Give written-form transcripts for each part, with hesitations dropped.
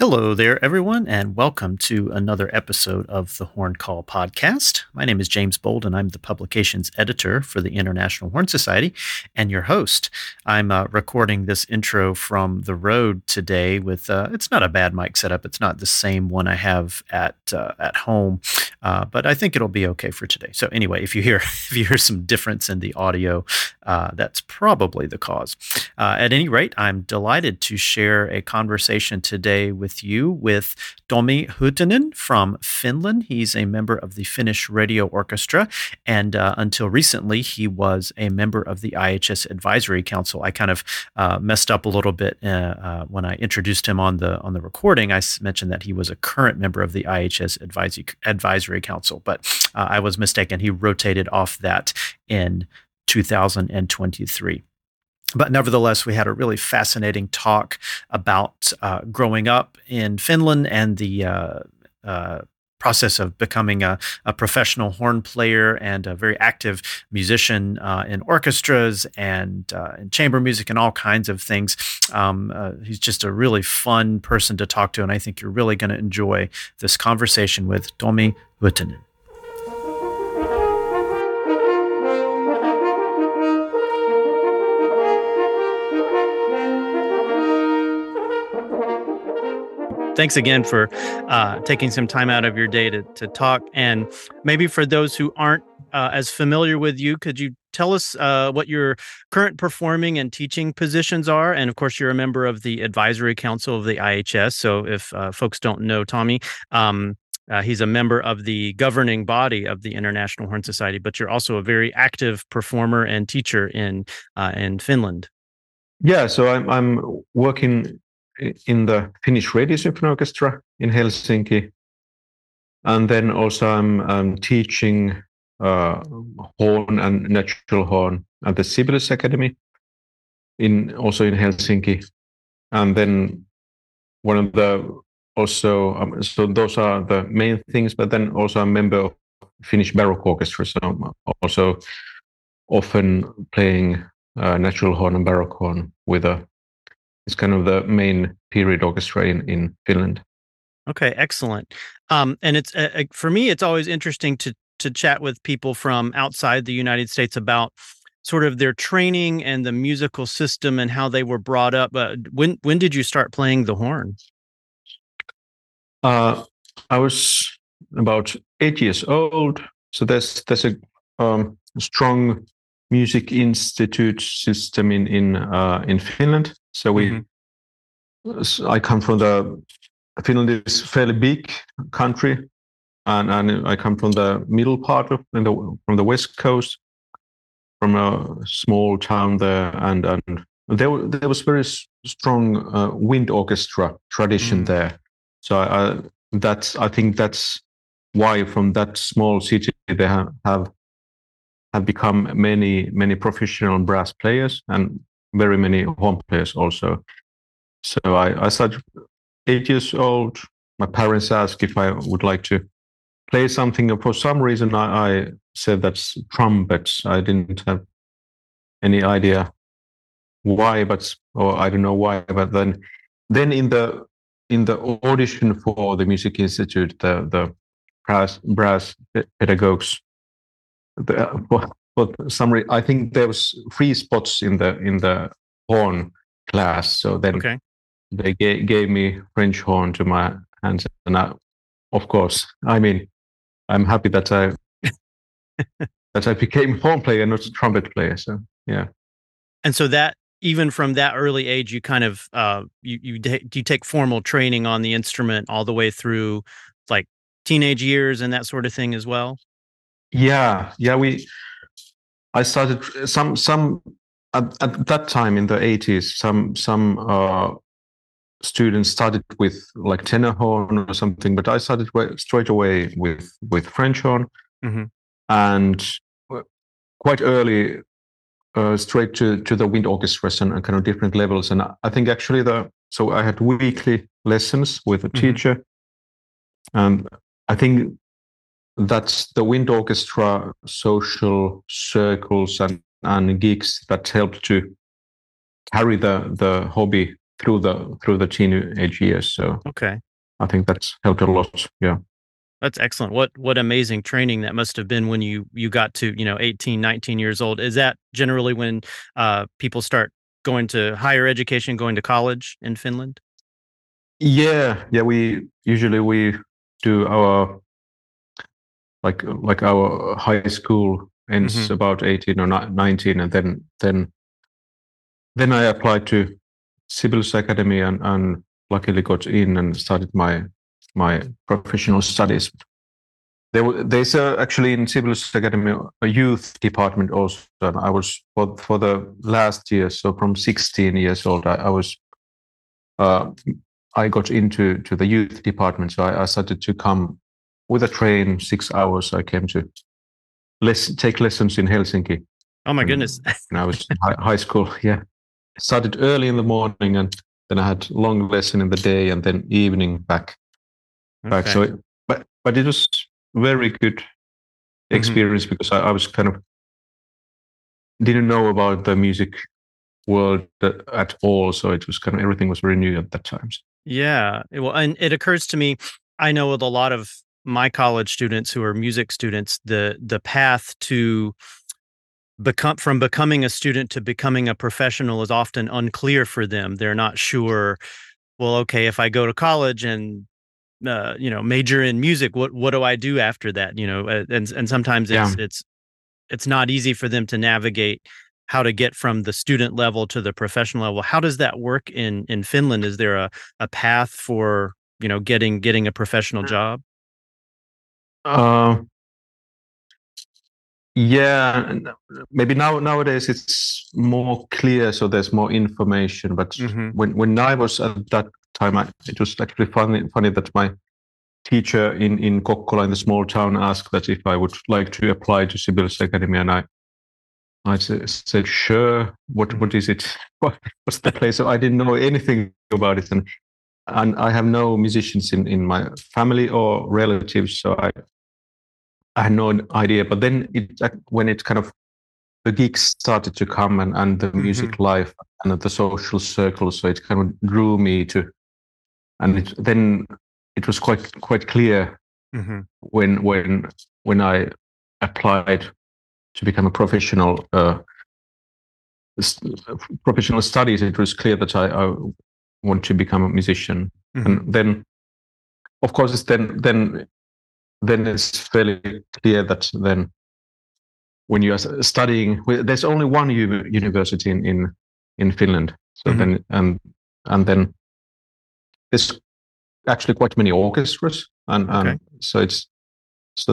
Hello there, everyone, and welcome to another episode of the Horn Call podcast. My name is James Bold, and I'm the publications editor for the International Horn Society and your host. I'm recording this intro from the road today with, it's not a bad mic setup. It's not the same one I have at home, but I think it'll be okay for today. So anyway, if you hear some difference in the audio, that's probably the cause. At any rate, I'm delighted to share a conversation today with Tommi Huuhtinen from Finland. He's a member of the Finnish Radio Orchestra, and until recently, he was a member of the IHS Advisory Council. I kind of messed up a little bit when I introduced him on the recording. I mentioned that he was a current member of the IHS Advisory Council, but I was mistaken. He rotated off that in 2023. But nevertheless, we had a really fascinating talk about growing up in Finland and the process of becoming a professional horn player and a very active musician in orchestras and in chamber music and all kinds of things. He's just a really fun person to talk to, and I think you're really going to enjoy this conversation with Tommi Huuhtinen. Thanks again for taking some time out of your day to talk. And maybe for those who aren't as familiar with you, could you tell us what your current performing and teaching positions are? And of course, you're a member of the Advisory Council of the IHS. So if folks don't know Tommi, he's a member of the governing body of the International Horn Society, but you're also a very active performer and teacher in Finland. Yeah, so I'm working in the Finnish Radio Symphony Orchestra in Helsinki, and then also I'm teaching horn and natural horn at the Sibelius Academy also in Helsinki, and then one of the so those are the main things. But then also I'm a member of Finnish Baroque Orchestra, so I'm also often playing natural horn and baroque horn with it's kind of the main period orchestra in Finland. Okay, excellent. And it's for me, it's always interesting to chat with people from outside the United States about sort of their training and the musical system and how they were brought up. When did you start playing the horn? I was about 8 years old. So there's a strong music institute system in Finland. So I come from Finland is a fairly big country, and I come from the middle part from the west coast, from a small town there, and there was very strong wind orchestra tradition there. So I think that's why from that small city they have become many professional brass players and very many horn players also. So I started 8 years old. My parents asked if I would like to play something. For some reason, I said that's trumpets. I didn't have any idea why, or I don't know why. But then in the audition for the Music Institute, the brass pedagogues, for some reason, I think there was 3 spots in the horn class. So then they gave me French horn to my hands, and of course, I mean, I'm happy that I became horn player, not a trumpet player. So yeah. And so that even from that early age, you kind of you take formal training on the instrument all the way through like teenage years and that sort of thing as well. Yeah. I started some at that time in the 80s. Some students started with like tenor horn or something, but I started straight away with French horn, and quite early straight to the wind orchestras and kind of different levels. And I think actually so I had weekly lessons with a teacher, and I think that's the wind orchestra social circles and gigs that helped to carry the hobby through the teenage years. So Okay. I think that's helped a lot. Yeah. That's excellent. What amazing training that must have been when you got to, 18, 19 years old. Is that generally when people start going to higher education, going to college in Finland? Yeah. We do our like our high school ends Hmm. about 18 or 19, and then I applied to Sibelius Academy and luckily got in and started my professional studies. There's actually in Sibelius Academy a youth department also. And I was for the last year, so from 16 years old, uh, I got into the youth department. So I started to come with a train 6 hours. I came to take lessons in Helsinki Oh my when, goodness. when I was in high school. Yeah, started early in the morning, and then I had long lesson in the day, and then evening back. Okay. So, but it was very good Hmm. experience because I was kind of didn't know about the music world at all. So it was kind of everything was very new at that time. Yeah. Well, and it occurs to me, I know with a lot of my college students who are music students, the path to becoming a student to becoming a professional is often unclear for them. They're not sure, well, okay, if I go to college and major in music, what do I do after that? And sometimes Yeah. it's not easy for them to navigate how to get from the student level to the professional level. How does that work in Finland? Is there a path for, getting a professional job? Uh, yeah. Maybe nowadays it's more clear, so there's more information. But Hmm. when I was at that time, it was actually funny that my teacher in Kokkola in the small town asked that if I would like to apply to Sibelius Academy, and I said sure. What is it? What's the place? So I didn't know anything about it, and I have no musicians in my family or relatives, so I had no idea. But then when it kind of the gigs started to come and the Hmm. music life and the social circles, so it kind of drew me to, and then it was quite clear Hmm. when I applied to become a professional studies. It was clear that I want to become a musician, Hmm. and then of course then it's fairly clear that then when you are studying, there's only one university in Finland. So Hmm. then and then there's actually quite many orchestras, Okay. and so it's so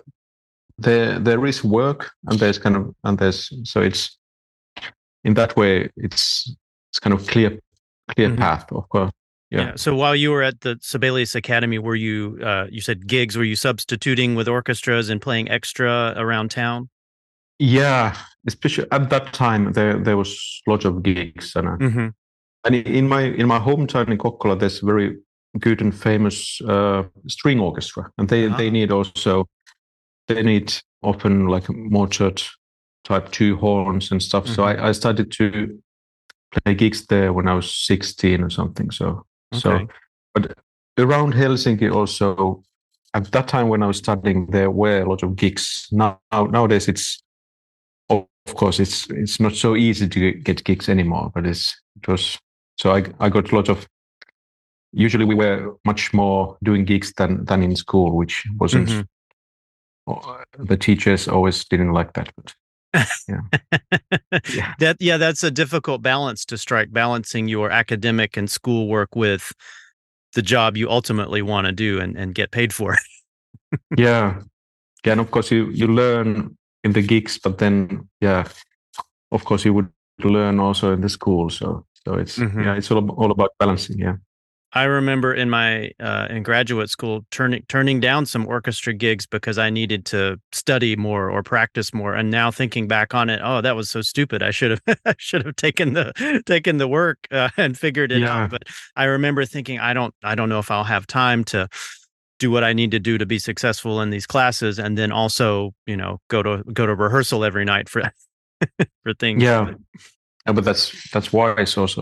there is work, and there's kind of and there's so it's in that way it's kind of clear Hmm. path, of course. Yeah. Yeah. So while you were at the Sibelius Academy, were you you said gigs, were you substituting with orchestras and playing extra around town? Yeah, especially at that time, there was lots of gigs, Hmm. and in my hometown in Kokkola, there's very good and famous string orchestra, and they Ah. need also they need often like Mozart type two horns and stuff. So Hmm. I started to play gigs there when I was 16 or something. So Okay. but around Helsinki also at that time when I was studying, there were a lot of gigs. Nowadays it's of course it's not so easy to get gigs anymore, but it was so I got a lot of usually we were much more doing gigs than in school, which wasn't Hmm. the teachers always didn't like that, but yeah. Yeah. That's a difficult balance to strike, balancing your academic and school work with the job you ultimately want to do and get paid for. Yeah. Yeah, and of course you learn in the gigs, but then yeah, of course you would learn also in the school. So it's Hmm. yeah, it's all about balancing. Yeah. I remember in my in graduate school turning down some orchestra gigs because I needed to study more or practice more. And now thinking back on it, oh, that was so stupid. I should have I should have taken the work and figured it out. Yeah. But I remember thinking, I don't know if I'll have time to do what I need to do to be successful in these classes, and then also go to rehearsal every night for for things. Yeah. Yeah, but that's wise also.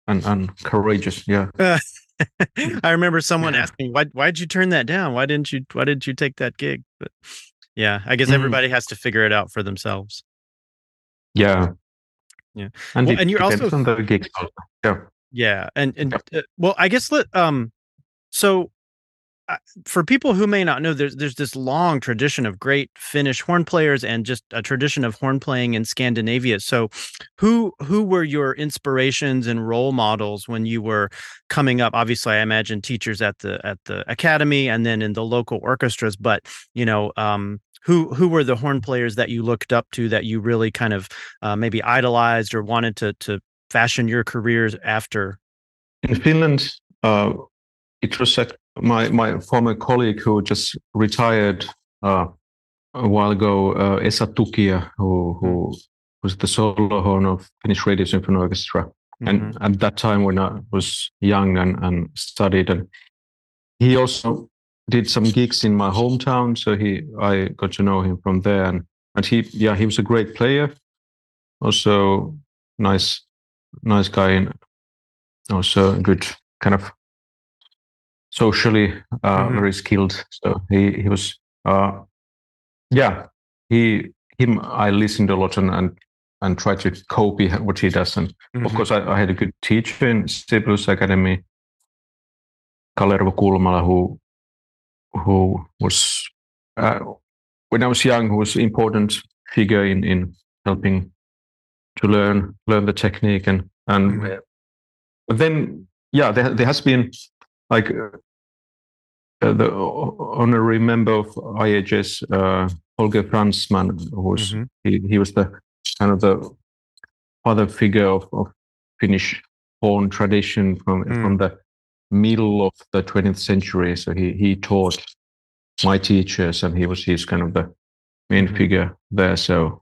and courageous. Yeah. I remember someone asking, why'd you turn that down? Why didn't you take that gig? But yeah, I guess everybody has to figure it out for themselves. Yeah. Yeah. And Well, it and you're depends also on the gigs also. Yeah. yeah, and well, I guess so for people who may not know, there's this long tradition of great Finnish horn players and just a tradition of horn playing in Scandinavia. So, who were your inspirations and role models when you were coming up? Obviously, I imagine teachers at the academy and then in the local orchestras. But who were the horn players that you looked up to that you really kind of maybe idolized or wanted to fashion your careers after? In Finland, it was my former colleague who just retired a while ago, Esa Tukia, who was the solo horn of Finnish Radio Symphony Orchestra. And at that time, when I was young and studied, and he also did some gigs in my hometown, so I got to know him from there. And he was a great player, also nice guy, and also a good kind of socially very skilled. So he was him I listened a lot and tried to copy what he does. And of course I had a good teacher in Sibelius Academy, Kalervo Kulmala, who was when I was young, who was an important figure in helping to learn the technique and but then there has been like the honorary member of IHS, Holger Fransman, he was the kind of the father figure of Finnish horn tradition from the middle of the 20th century. So he taught my teachers, and he's kind of the main figure there. So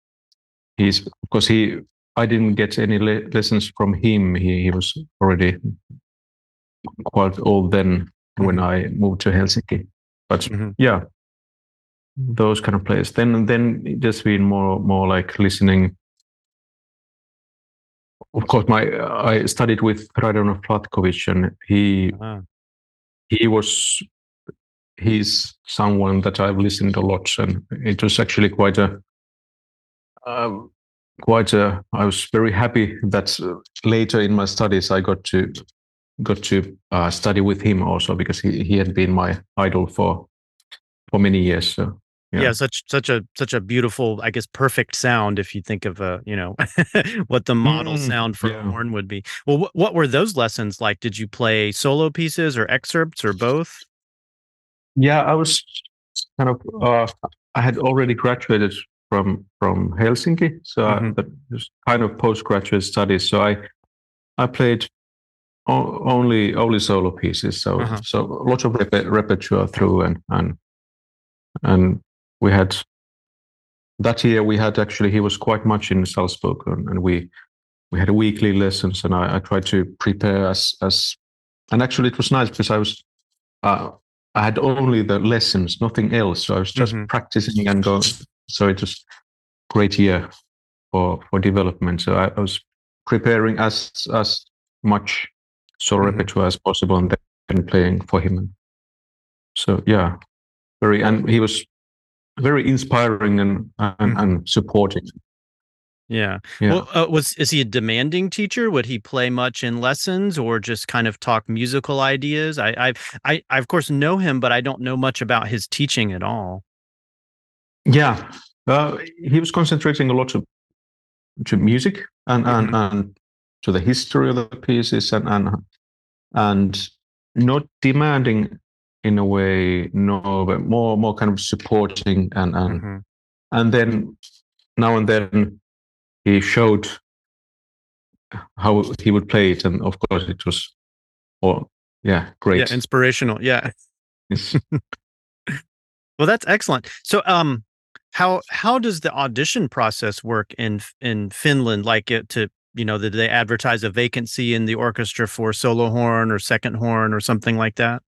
I didn't get any lessons from him. He was already quite old then when I moved to Helsinki. But those kind of players. Then it just been more like listening. Of course, I studied with Radovan Flatkovich, and he's someone that I've listened a lot, and it was actually quite a. I was very happy that later in my studies I got to study with him also, because he had been my idol for many years. So yeah, such a beautiful, I guess, perfect sound. If you think of what the model sound for a horn would be. Well, what were those lessons like? Did you play solo pieces or excerpts or both? Yeah, I was kind of. I had already graduated from Helsinki, so that was kind of postgraduate studies. So I played only solo pieces. So lots of repertoire through, and we had that year. We had actually, he was quite much in Salzburg, and we had weekly lessons, and I tried to prepare as and actually it was nice because I had only the lessons, nothing else. So I was just practicing and going. So it was great year for development. So I was preparing as much solo repertoire as possible, and then playing for him. So yeah, and he was very inspiring and supporting. Yeah. Well, is he a demanding teacher? Would he play much in lessons or just kind of talk musical ideas? I of course know him, but I don't know much about his teaching at all. Yeah, he was concentrating a lot to music and to the history of the pieces and not demanding in a way, no, but more kind of supporting and then now and then he showed how he would play it, and of course it was great. Yeah, inspirational. Yeah. Well, that's excellent. So how does the audition process work in Finland? Like did they advertise a vacancy in the orchestra for solo horn or second horn or something like that?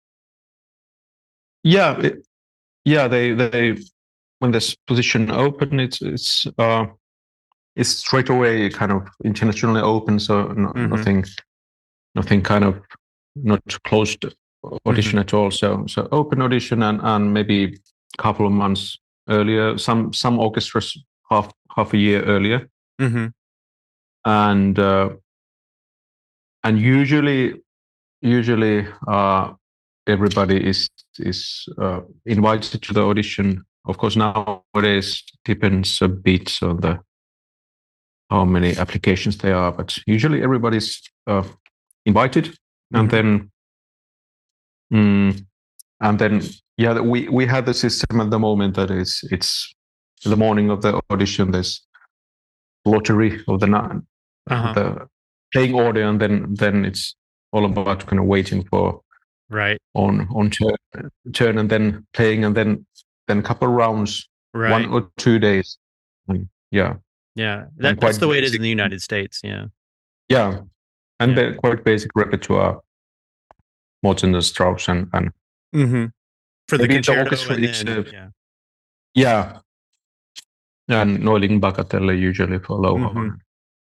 Yeah, they when this position open, it's straight away kind of internationally open, so nothing nothing kind of not closed audition at all. So open audition and maybe a couple of months earlier. Some orchestras half a year earlier. And usually everybody is invited to the audition. Of course, nowadays depends a bit on how many applications there are, but usually everybody's invited, and then we have the system at the moment that it's the morning of the audition. There's lottery of the playing order, and then it's all about kind of waiting for on turn and then playing, and then a couple of rounds, 1 or 2 days. That's the way it is in the United States. And they're quite basic repertoire, Mozart and Strauss and for the concerto and Neuling Bagatelle usually for low horn.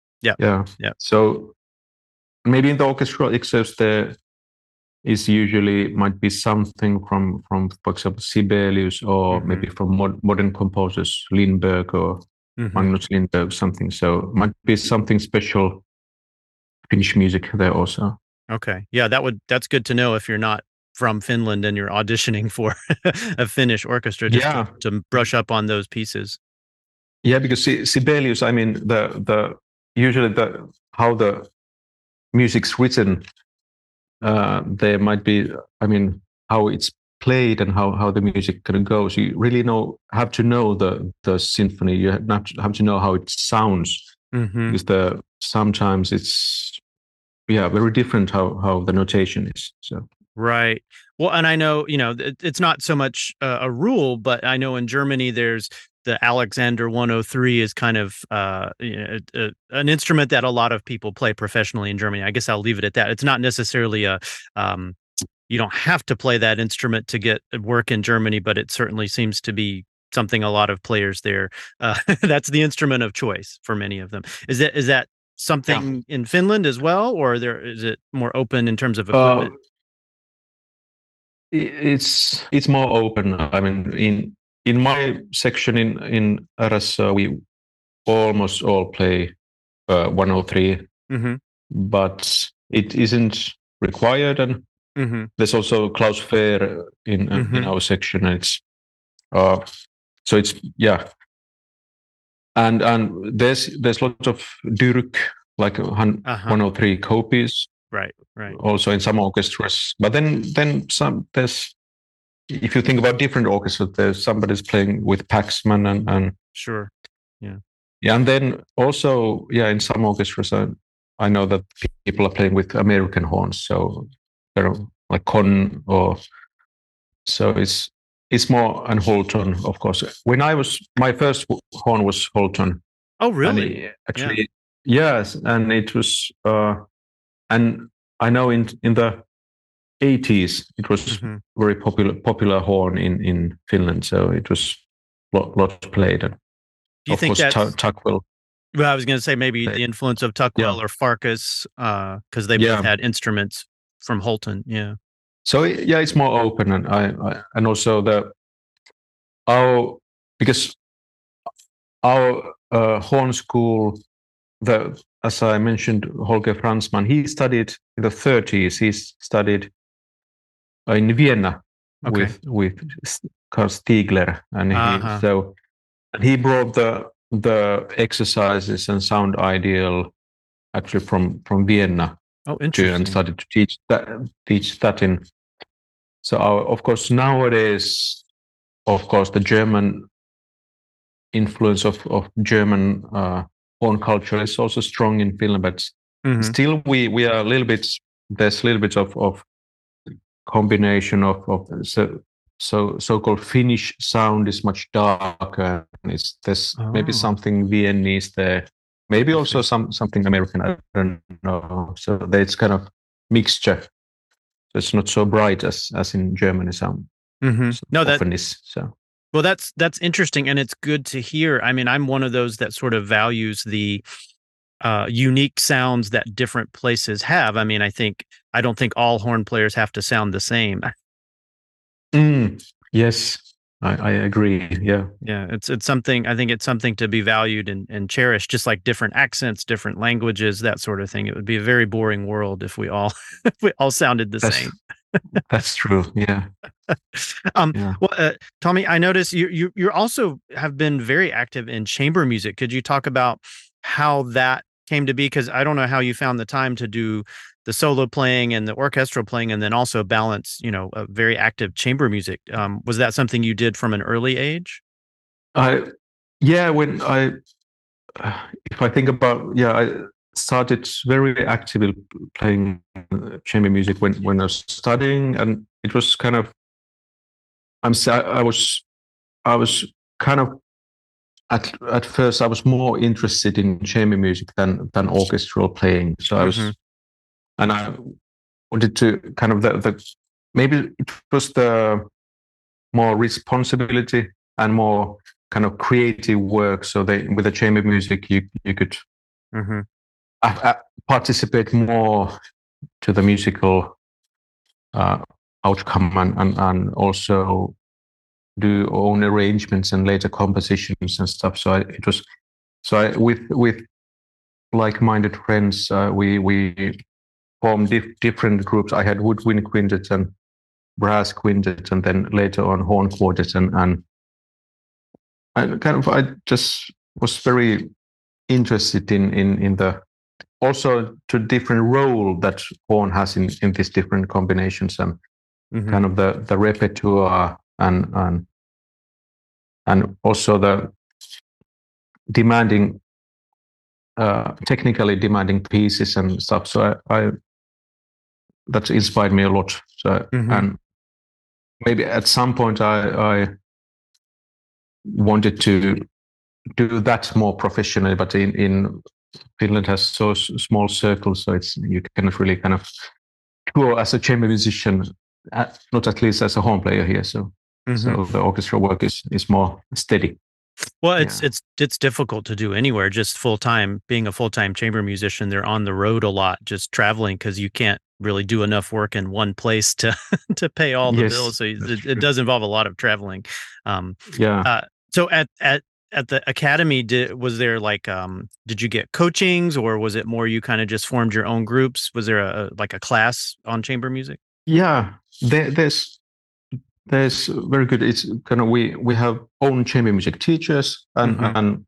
So maybe in the orchestral excerpts there is usually might be something from for example Sibelius, or maybe from modern composers, Lindbergh or Magnus Lindbergh, something. So it might be something special Finnish music there also. Okay, that's good to know if you're not from Finland and you're auditioning for a Finnish orchestra, just to brush up on those pieces. Yeah, because Sibelius, I mean, the usually how the music's written, there might be, I mean, how it's played and how the music kind of goes. You really have to know the symphony. You have to know how it sounds, because sometimes it's very different how the notation is. So right. Well, and I know it's not so much a rule, but I know in Germany there's the Alexander 103 is kind of an instrument that a lot of people play professionally in Germany. I guess I'll leave it at that. It's not necessarily you don't have to play that instrument to get work in Germany, but it certainly seems to be something a lot of players there. That's the instrument of choice for many of them. Is that something in Finland as well, or is it more open in terms of equipment? It's more open. I mean, in my section in RSO, we almost all play 103, but it isn't required. And there's also Klaus Fehr in our section. And it's so it's and there's lots of Dürk, like 103 copies. Right. Also in some orchestras, but then there's, if you think about different orchestras, there's somebody's playing with Paxman and sure, and then also in some orchestras I know that people are playing with American horns, so they're like Conn, or so it's more an Holton, of course. When my first horn was Holton. Oh, really? And actually, yes, and it was and I know in the 80s it was very popular horn in Finland, so it was lot played. And do you think course, that's Tuckwell? Well, I was going to say maybe the influence of Tuckwell or Farkas, because they both had instruments from Holton. Yeah. So it's more open, and and also because our horn school, as I mentioned, Holger Franzmann, he studied in the 30s. He studied in Vienna with Karl Stiegler, and he brought the exercises and sound ideal actually from Vienna. Oh, interesting. And started to teach that in. So of course nowadays, of course, the German influence of German horn culture is also strong in Finland, but still we are a little bit. There's a little bit of combination of so-called Finnish sound is much darker. There's maybe something Viennese there, maybe also something American. I don't know. So there's kind of mixture. It's not so bright as in Germany sound. No, that often is so. Well, that's interesting, and it's good to hear. I mean, I'm one of those that sort of values the unique sounds that different places have. I mean, I don't think all horn players have to sound the same. Yes, I agree. Yeah. Yeah, it's something. I think it's something to be valued and cherished, just like different accents, different languages, that sort of thing. It would be a very boring world if we all if we all sounded the same. That's true. Yeah. Yeah. Well, Tommy, I noticed you also have been very active in chamber music. Could you talk about how that came to be? Because I don't know how you found the time to do the solo playing and the orchestral playing, and then also balance, a very active chamber music. Was that something you did from an early age? Yeah, if I think about, I started very actively playing chamber music when I was studying, and it was kind of, I was kind of at first I was more interested in chamber music than orchestral playing. So I was, and I wanted to kind of maybe it was the more responsibility and more kind of creative work. So with the chamber music, you could participate more to the musical outcome and also do own arrangements and later compositions and stuff. So with like-minded friends, we formed different groups. I had woodwind quintet and brass quintet, and then later on horn quartet, and I just was very interested in the also to different role that horn has in these different combinations, and kind of the repertoire and also the demanding technically demanding pieces and stuff. So I that inspired me a lot. So and maybe at some point I wanted to do that more professionally, but in Finland has so small circles, so you cannot really kind of tour as a chamber musician, not at least as a horn player here. So so the orchestral work is more steady. Well, it's difficult to do anywhere, just full time. Being a full time chamber musician, they're on the road a lot, just traveling, because you can't really do enough work in one place to to pay all the bills. So it does involve a lot of traveling. So at the academy, was there like did you get coachings, or was it more you kind of just formed your own groups? Was there a class on chamber music? Yeah, there's very good. It's kind of we have own chamber music teachers, and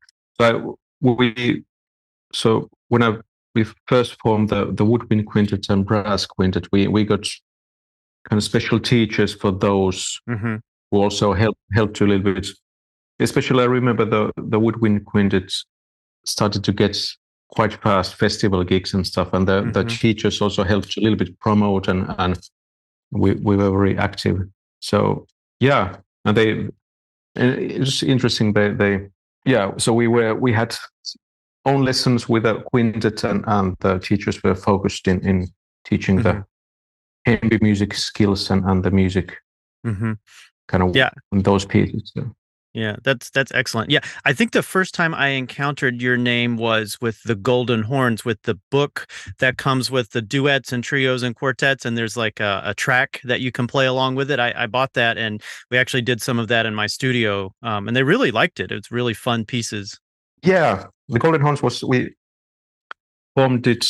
when we first formed the woodwind quintet and brass quintet, we got kind of special teachers for those who also helped a little bit. Especially, I remember the woodwind quintet started to get quite fast festival gigs and stuff, and the teachers also helped a little bit promote, and we were very active. So yeah, and it's interesting. So we had own lessons with a quintet, and the teachers were focused in teaching the chamber music skills and the music kind of in those pieces. So. Yeah, that's excellent. Yeah, I think the first time I encountered your name was with the Golden Horns, with the book that comes with the duets and trios and quartets, and there's like a track that you can play along with it. I bought that, and we actually did some of that in my studio, and they really liked it. It's really fun pieces. Yeah, the Golden Horns we formed it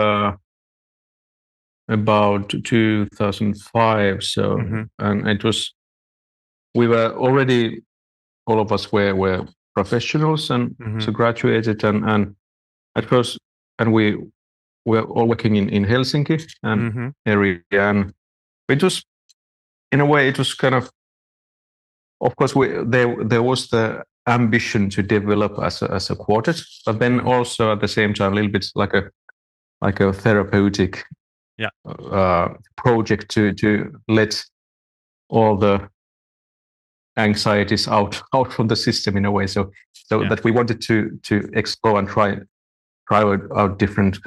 about 2005. So and it was we were already. All of us were professionals and so graduated and at first, and we were all working in Helsinki and area, and it was in a way it was kind of course there was the ambition to develop as a quartet, but then also at the same time a little bit like a therapeutic project to let all the anxieties out from the system in a way, so that we wanted to explore and try out different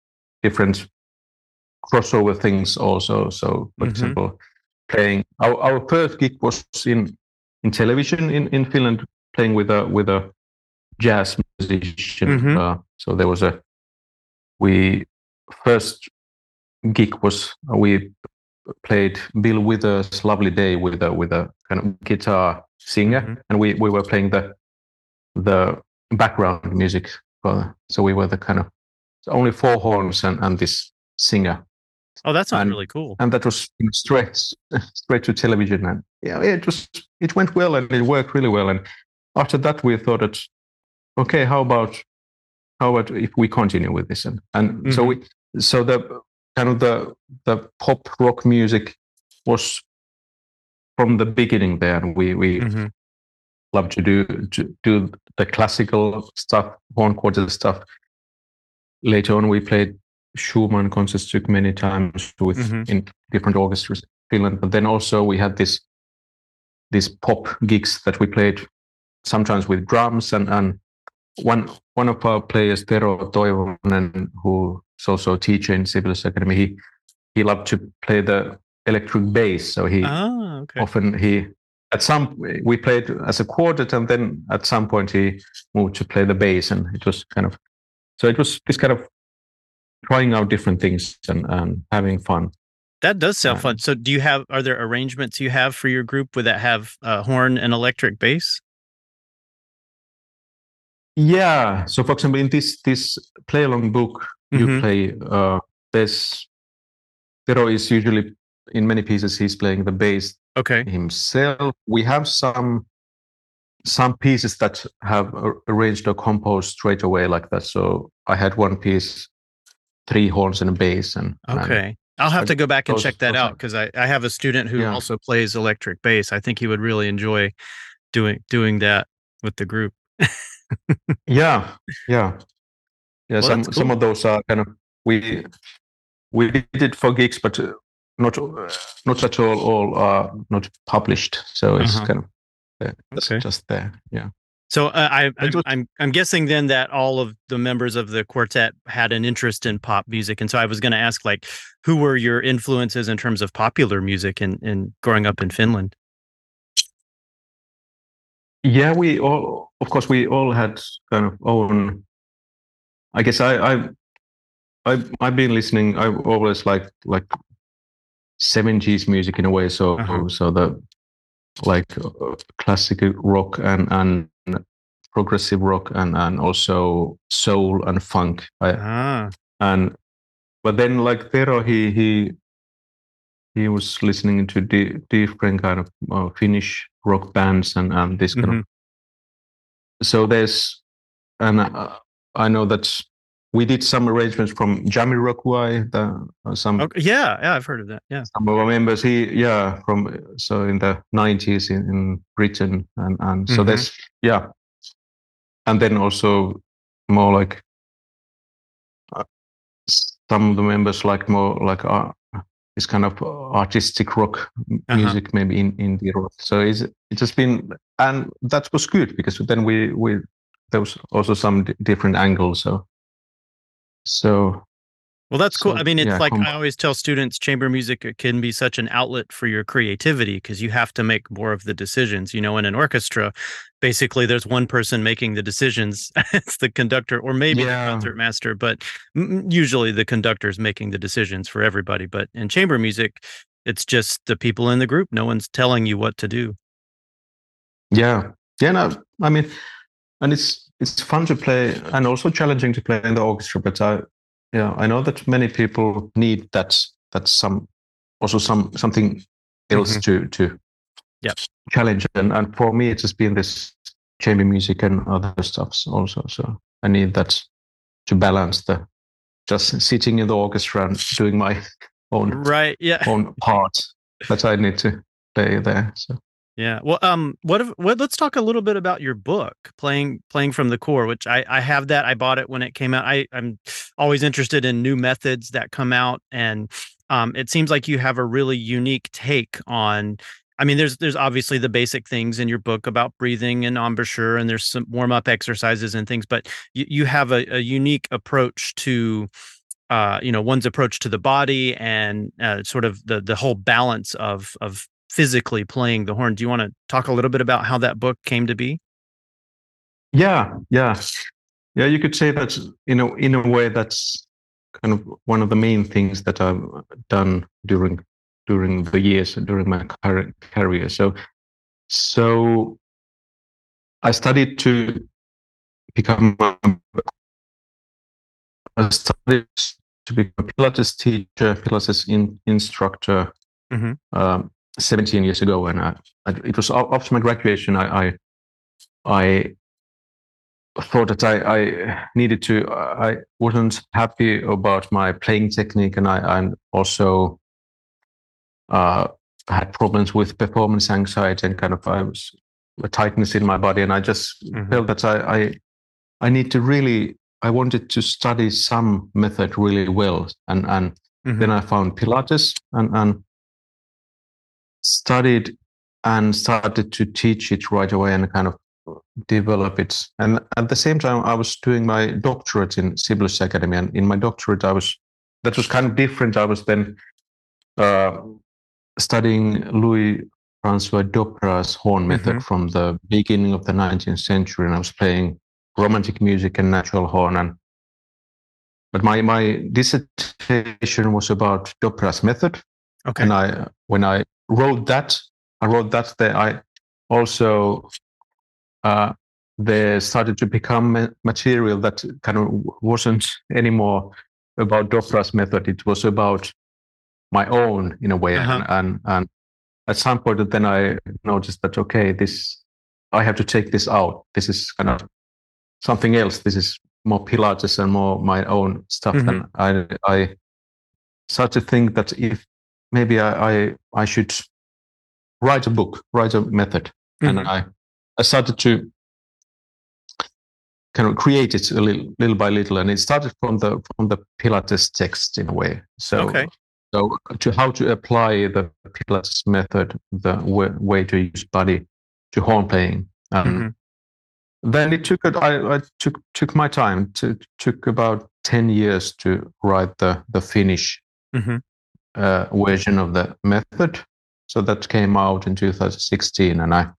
crossover things also. So for example, playing our first gig was in television in Finland, playing with a jazz musician. So there was we first gig was we played Bill Withers' "Lovely Day" with a kind of guitar singer, and we were playing the background music. So we were the kind of only 4 horns and this singer. Oh, that sounds really cool. And that was straight to television, and it went well and it worked really well. And after that, we thought that, okay, how about if we continue with this? And so the kind of the pop rock music was from the beginning there, and we love to do the classical stuff, horn quartet stuff. Later on, we played Schumann concerts many times in different orchestras in Finland. But then also we had these pop gigs that we played sometimes with drums, and one of our players, Tero Toivonen, who is also a teacher in Sibelius Academy, he loved to play the electric bass. So we played as a quartet, and then at some point he moved to play the bass, and it was this kind of trying out different things and having fun. That does sound fun. So are there arrangements you have for your group that have horn and electric bass? Yeah. So for example, in this play along book, you play, Tero is usually, in many pieces, he's playing the bass himself. We have some pieces that have arranged or composed straight away like that. So I had one piece, 3 horns and a bass. I'll have to go back and check that out, because I have a student who also plays electric bass. I think he would really enjoy doing that with the group. Yeah. Well, some of those are kind of we did it for gigs, but not at all not published. So it's kind of just there. Yeah. So I'm guessing then that all of the members of the quartet had an interest in pop music, and so I was going to ask, like, who were your influences in terms of popular music in growing up in Finland? Yeah, we all had kind of own. I guess I've been listening. I always like 70s music in a way. So the classical rock and progressive rock and also soul and funk. But then like Tero, he was listening to different kind of Finnish rock bands and this kind of. So I know that we did some arrangements from Jamiroquai. I've heard of that. Yeah, some of our members. In the 90s in Britain, and so there's and then also more like some of the members like more like this kind of artistic rock music, maybe in indie rock. So it has been, and that was good because then there was also some different angles. So well, that's cool. I mean, it's I always tell students, chamber music can be such an outlet for your creativity because you have to make more of the decisions. In an orchestra, basically there's one person making the decisions. It's the conductor or maybe the concert master, but usually the conductor's making the decisions for everybody. But in chamber music, it's just the people in the group. No one's telling you what to do. Yeah. No, I mean, and it's fun to play and also challenging to play in the orchestra, but I know that many people need something else to challenge, and for me, it's just been this chamber music and other stuffs also. So I need that to balance the just sitting in the orchestra and doing my own own part that I need to play there. So. Yeah. Well, let's talk a little bit about your book, Playing from the Core, which I have that. I bought it when it came out. I'm always interested in new methods that come out. And it seems like you have a really unique take on, I mean, there's obviously the basic things in your book about breathing and embouchure, and there's some warm-up exercises and things, but you have a unique approach to, one's approach to the body and sort of the whole balance of physically playing the horn. Do you want to talk a little bit about how that book came to be? Yeah. You could say that, in a way that's kind of one of the main things that I've done during the years during my career. So I studied to become I studied to become a Pilates teacher, Pilates instructor, 17 years ago, and it was after my graduation. I thought that I needed to. I wasn't happy about my playing technique, and I also had problems with performance anxiety and kind of I was a tightness in my body, and I just felt that I need to really. I wanted to study some method really well, and then I found Pilates and studied and started to teach it right away and kind of develop it. And at the same time, I was doing my doctorate in Sibelius Academy, and in my doctorate, that was kind of different. I was then studying Louis Francois Dopra's horn method from the beginning of the 19th century, and I was playing romantic music and natural horn. But my dissertation was about Dopra's method. Okay. And when I wrote that there. I also there started to become material that kind of wasn't anymore about Dopra's method. It was about my own in a way, and at some point then I noticed that okay, I have to take this out. This is kind of something else. This is more Pilates and more my own stuff. And I started to think that if maybe I should write a book, write a method, and I started to kind of create it a little by little, and it started from the Pilates text in a way. So to how to apply the Pilates method, the way to use body to horn playing. Then it took I took my time. Took about 10 years to write the Finnish version of the method. So that came out in 2016, and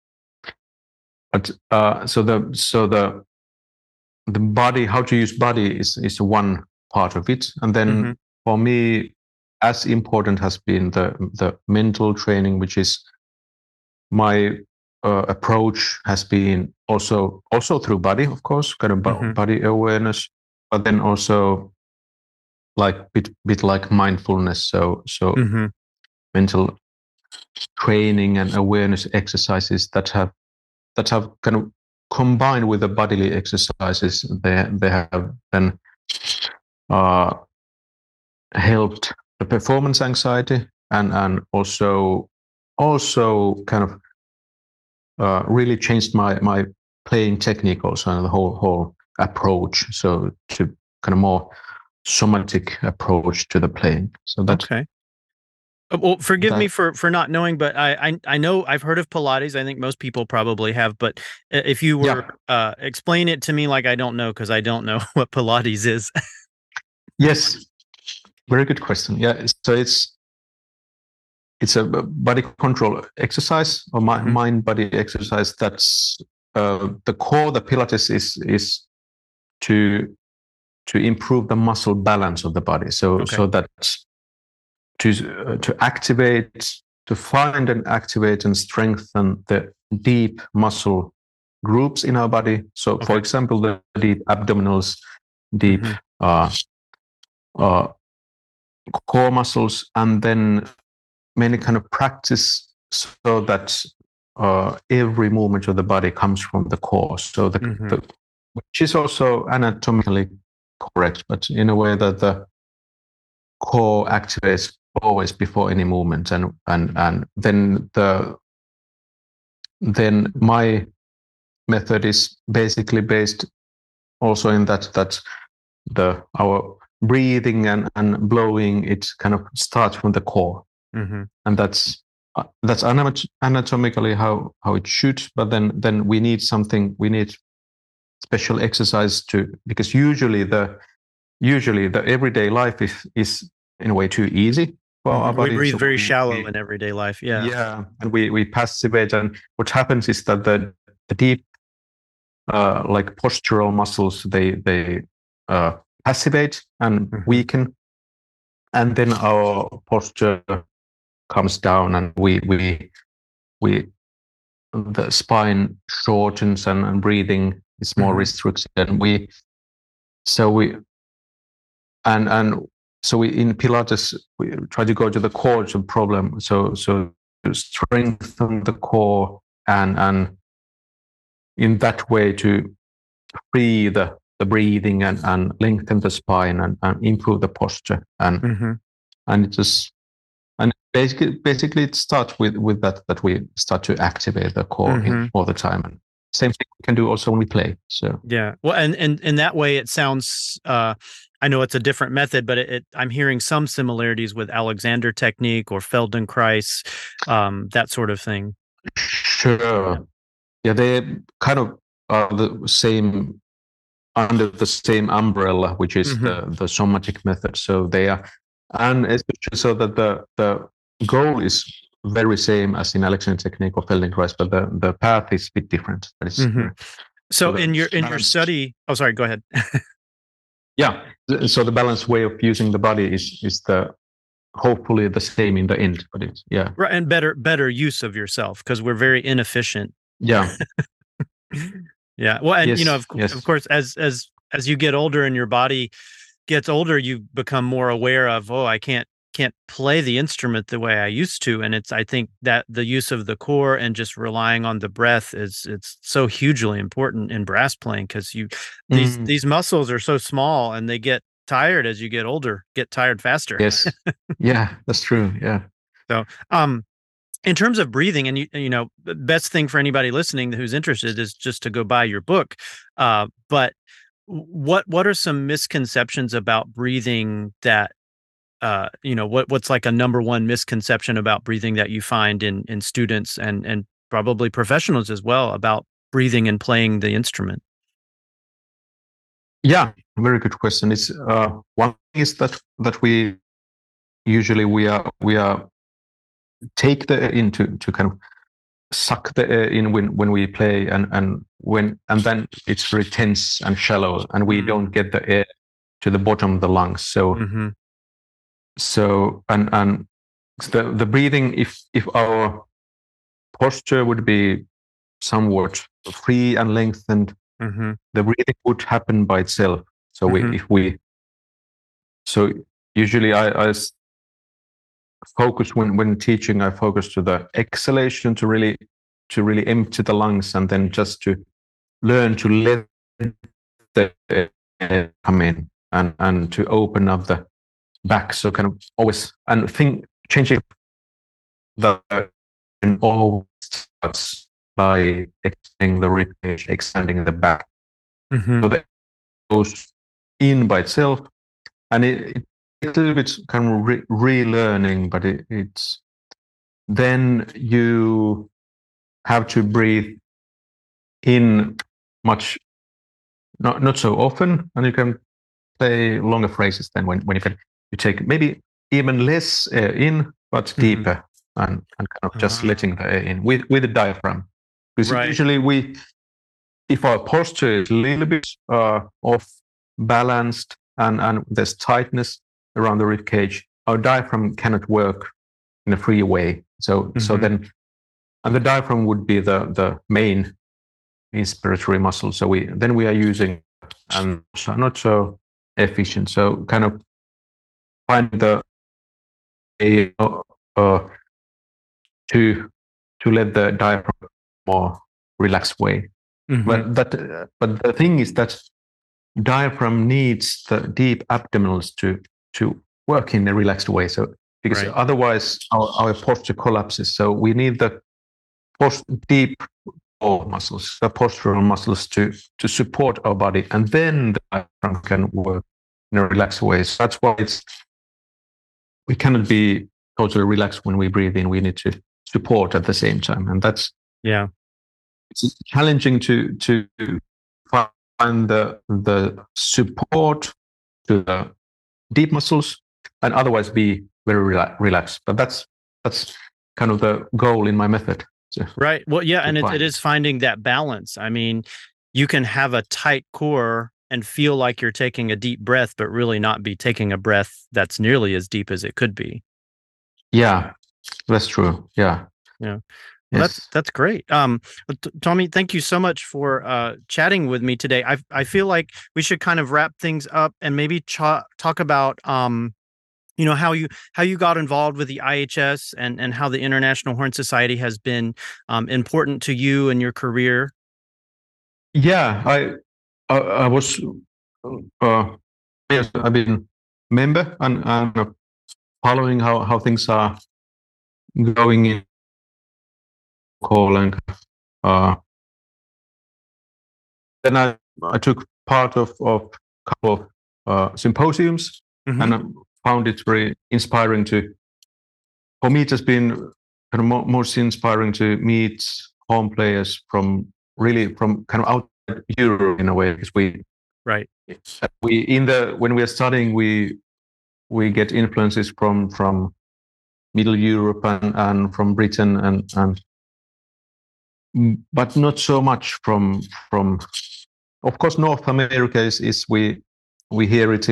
so the body, how to use body is one part of it, and then for me, as important has been the mental training, which is my approach has been also through body, of course, kind of body awareness, but then also like bit like mindfulness. So mental training and awareness exercises that have kind of combined with the bodily exercises. They have then helped the performance anxiety and also kind of really changed my playing technique also, and the whole approach. So to kind of more somatic approach to the playing. So that's okay. Well, forgive me for not knowing, but I know I've heard of Pilates. I think most people probably have, but if you were explain it to me like I don't know, because I don't know what Pilates is. Yes, very good question. Yeah, so it's a body control exercise or mind-body exercise. That's the core. The Pilates is to improve the muscle balance of the body. So that's to activate, to find and activate and strengthen the deep muscle groups in our body. So, for example, the deep abdominals, deep core muscles, and then many kind of practice so that every movement of the body comes from the core. So which is also anatomically correct, but in a way that the core activates always before any movement, and then my method is basically based also in that our breathing and blowing, it kind of starts from the core, and that's anatomically how it should. But then we need special exercise because usually the everyday life is in a way too easy for our body. We breathe very shallow in everyday life. Yeah, and we passivate, and what happens is that the deep like postural muscles they passivate and weaken, and then our posture comes down, and the spine shortens, and breathing is more restricted, and so in Pilates we try to go to the core of the problem, so to strengthen the core and in that way to free the breathing and lengthen the spine and improve the posture, and it just basically it starts with that we start to activate the core all the time. And same thing we can do also when we play. So yeah, well, and in that way it sounds. I know it's a different method, but I'm hearing some similarities with Alexander technique or Feldenkrais, that sort of thing. Sure, yeah, they kind of are the same, under the same umbrella, which is the somatic method. So they are, and especially so that the goal is very same as in Alexander technique or Feldenkrais, but the path is a bit different. So in your study, oh, sorry, go ahead. Yeah, so the balanced way of using the body is hopefully the same in the end, but it's right, and better use of yourself, because we're very inefficient. Yeah. Yeah. Well, and yes, of course, as you get older and your body gets older, you become more aware of, I can't play the instrument the way I used to. And I think that the use of the core and just relying on the breath it's so hugely important in brass playing, because these muscles are so small and they get tired as you get older, get tired faster. Yes. Yeah, that's true. Yeah. So, in terms of breathing, and the best thing for anybody listening who's interested is just to go buy your book. But what are some misconceptions about breathing that what's like a number one misconception about breathing that you find in students and probably professionals as well about breathing and playing the instrument? Yeah, very good question. It's one is that we usually we are take the air in to kind of suck the air in when we play, and then it's very tense and shallow, and we don't get the air to the bottom of the lungs. So and the breathing, if our posture would be somewhat free and lengthened, the breathing would happen by itself. So so usually I focus when teaching. I focus to the exhalation to really empty the lungs, and then just to learn to let the air come in and to open up the back. So kind of always changing the always starts by extending the rib cage, expanding the back. So that goes in by itself, and it's a little bit kind of relearning, but it's then you have to breathe in much, not so often, and you can play longer phrases than when you take maybe even less air in, but deeper, and kind of just letting the air in with the diaphragm. Because usually if our posture is a little bit off balanced and there's tightness around the rib cage, our diaphragm cannot work in a free way. So then, and the diaphragm would be the main inspiratory muscle. So we are using not so efficient. So kind of find to let the diaphragm more relaxed way. But the thing is that diaphragm needs the deep abdominals to work in a relaxed way. So because otherwise our posture collapses. So we need the deep core muscles, the postural muscles to support our body, and then the diaphragm can work in a relaxed way. So that's why we cannot be totally relaxed when we breathe in. We need to support at the same time, and that's it's challenging to find the support to the deep muscles and otherwise be very relaxed. But that's kind of the goal in my method. Right. Well, yeah, and it is finding that balance. I mean, you can have a tight core and feel like you're taking a deep breath, but really not be taking a breath that's nearly as deep as it could be. Yeah, that's true. Yeah. Yeah. Well, Yes. that's great. Tommy, thank you so much for chatting with me today. I feel like we should kind of wrap things up and maybe talk about how you got involved with the IHS and how the International Horn Society has been important to you and your career. Yeah, I was yes, I've been member and following how things are going in call and then I took part of couple of symposiums and I found it very inspiring for me it has been kind of most inspiring to meet home players from kind of outside Europe in a way because Right. when we are studying we get influences from Middle Europe and from Britain and but not so much from of course North America is we hear it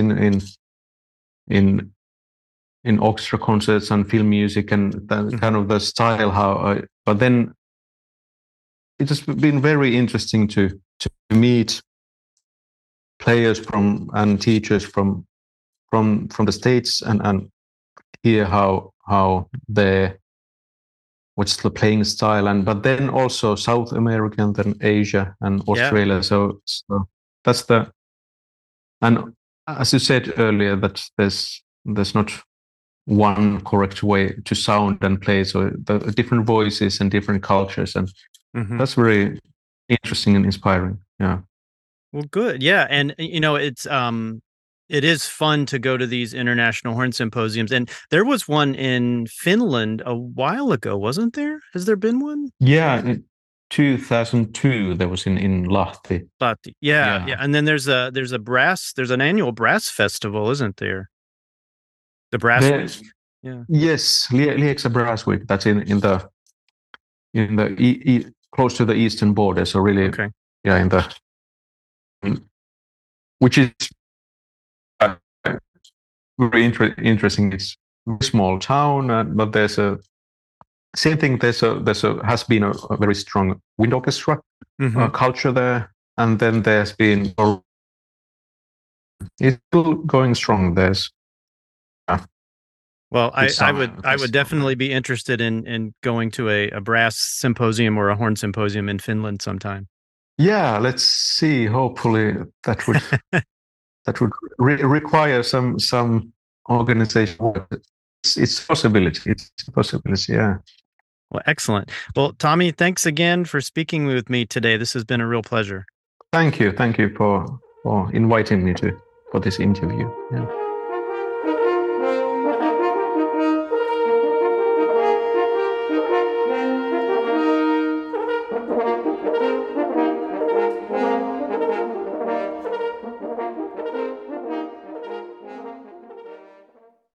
in orchestra concerts and film music and the, kind of the style but then it has been very interesting to meet players from and teachers from the States and hear how their what's the playing style but then also South America and then Asia and Australia. Yeah. So that's and as you said earlier that there's not one correct way to sound and play. So the different voices and different cultures and that's very interesting and inspiring. Yeah. Well, good. Yeah. And it is fun to go to these international horn symposiums. And there was one in Finland a while ago, wasn't there? Has there been one? Yeah, in 2002 there was in Lahti. Lahti. Yeah. And then there's an annual brass festival, isn't there? The Brass Week. Yeah. Yes, Lieksa Brass Week. That's in the close to the eastern border. So really, okay. Yeah, which is very interesting. It's a small town, but there's a same thing. Has been a very strong wind orchestra culture there, and then there's been it's still going strong. Well, I would definitely be interested in going to a brass symposium or a horn symposium in Finland sometime. Yeah, let's see. Hopefully that would require some organization. It's a possibility. It's a possibility. Yeah. Well, excellent. Well, Tommy, thanks again for speaking with me today. This has been a real pleasure. Thank you. Thank you for inviting me for this interview. Yeah.